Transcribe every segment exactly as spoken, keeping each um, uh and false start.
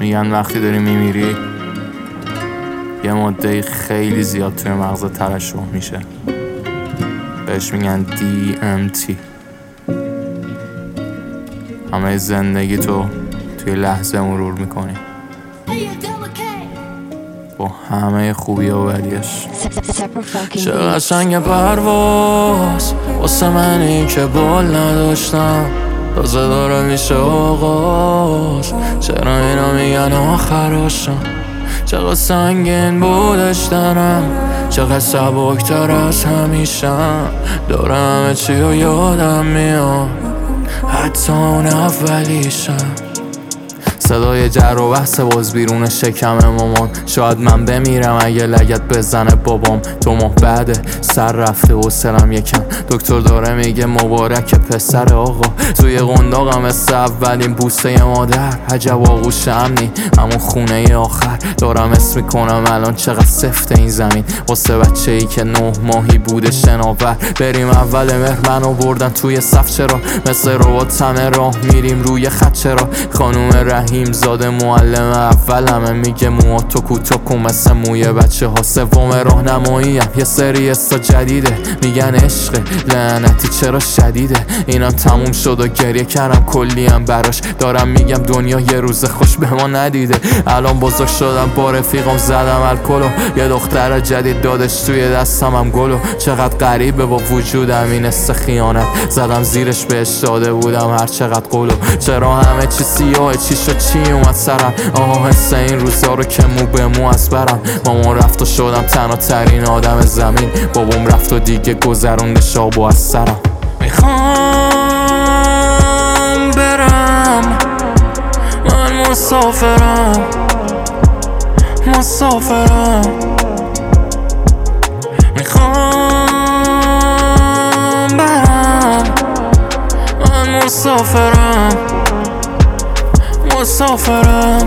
میگن وقتی داری میمیری یه مدهی خیلی زیاد توی مغزت ترشح میشه، بهش میگن دی ام تی. همه زندگی تو توی لحظه مرور میکنی با همه خوبی و بدیش. چه قشنگ پرواز واسه منی که بال نداشتم، تازه داره میشه آغاز، چرا اینا میگن آخراشم. چقدر سنگین بودش دارم، چقدر سبکتر از همیشم، دارم همه چی رو یادم میاد، حتی اون اولیشم. صدای جر و بحث باز بیرون شکم مامان، شاید من بمیرم اگه لگت بزنه بابام. دو ماه بعده سر رفته و سرم یکم، دکتر داره میگه مبارک پسر آقا. توی قنداقم مثل اولین بوسه مادر، عجب آغوش امنی همون خونه آخر. دارم اسم میکنم الان چقدر سفته این زمین، واسه بچه ای که نه ماهی بوده شناور. بریم اول مهر منو بردن توی صف، چرا مثل ربات همه راه میریم روی خط. چرا خانوم رحیم زاده معلم اولمه، میگه موهاتو کوتاه کن مثل موی بچه ها. سوم راهنماییم یه سری استا جدیده، میگن عشق لعنتی چرا شدیده. اینم تموم شد و گریه کردم کلیم براش، دارم میگم دنیا یه روز خوش به ما ندیده. الان بزرگ شدم با رفیقم زدم الکلو، یه دختر جدید دادش توی دستم هم گلو. چقدر غریبه با وجودم این است خیانت، زدم زیرش بهش داده بودم هر چقدر قلو. چرا همه چی سیاه چی شد چی اومد سرم، آها حس این روزا رو که مو به مو از برم. مامان رفت و شدم تنها ترین آدم زمین، بابام رفت و دیگه گذرونده شابو از سرم. میخوام برم من مسافرم مسافرم، میخوام برم من مسافرم مسافرم.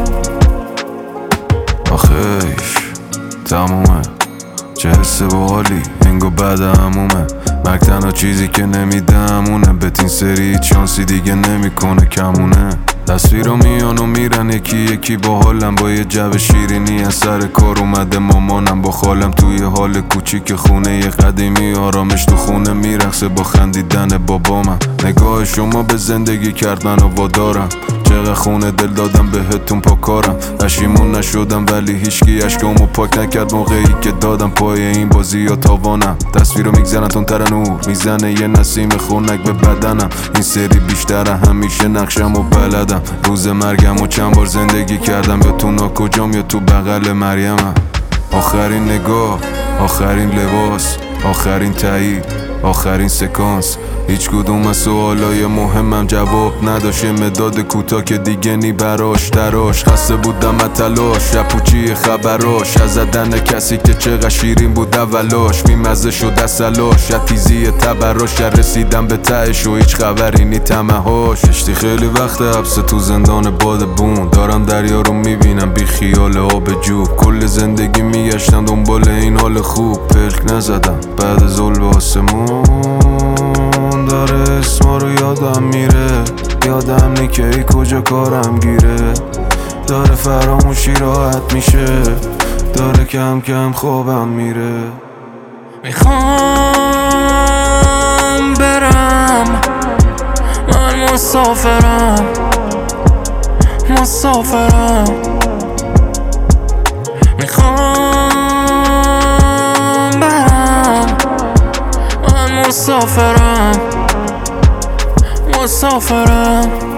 آخیش تمومه، چه حس باحالی انگو بعد همومه. مرگ تنها چیزی که نمیده همونه، بهت سری چانسی دیگه نمیکنه کمونه. تصویرا میان و میرن یکی یکی با حالم، با یه جو شیرینی از سر کار اومده مامانم با خالم توی حال کوچیک خونه یه قدیمی. آرامش تو خونه میرقصه با خندیدن بابامم، نگاه شما به زندگی کرد منو وادارم. چقدر خونه دل دادم بهتون پاکارم، پشیمون نشدم ولی هیچکی اشکامو پاک نکرد موقعی که دادم پای این بازی یا تاوانم. تصویرو میگذرن تون تر نور، میزنه یه نسیم خونک به بدنم. این سری بیشتر همیشه نقشم و بلدم، روز مرگم و چند بار زندگی کردم، یا تو ناکجام یا تو بغل مریمم. آخرین نگاه، آخرین لباس، آخرین تایید، آخرین سکانس. هیچ کدوم از سوالای مهمم جواب نداشت، مداد کوتاه که دیگه نی براش تراش. خسته بودم از تلاش، شپوچی خبراش، از زدن کسی که چقدر شیرین بود اولاش. بیمزه شد از سلاش، از تیزی تبراش، رسیدم به تهش و هیچ خبری نی تمهاش. کشتی خیلی وقت حبس تو زندان باد بون، دارم دریا رو میبینم بی خیال آب جوب. کل زندگی میگشتم دنبال این حال خوب، پلک نزدم بعد ظلم آسمون. داره اسما رو یادم میره، یادم نی که ای کجا کارم گیره. داره فراموشی راحت میشه، داره کم کم خوابم میره. میخوام برم من مسافرم مسافرم، میخوام برم من مسافرم مسافرم.